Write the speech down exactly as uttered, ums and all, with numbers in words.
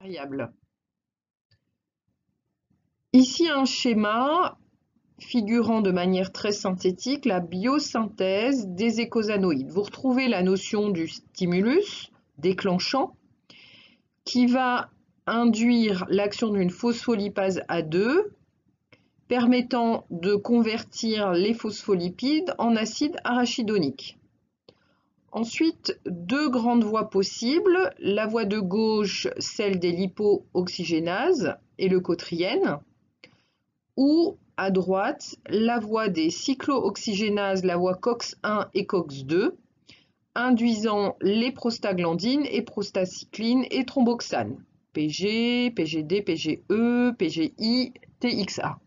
variables. Ici un schéma figurant de manière très synthétique la biosynthèse des eicosanoïdes. Vous retrouvez la notion du stimulus déclenchant qui va induire l'action d'une phospholipase A deux permettant de convertir les phospholipides en acide arachidonique. Ensuite, deux grandes voies possibles, la voie de gauche, celle des lipo-oxygénases et leucotriènes, ou à droite, la voie des cyclooxygénases, la voie COX un et COX deux, induisant les prostaglandines et prostacyclines et thromboxane, P G, P G D, P G E, P G I, T X A.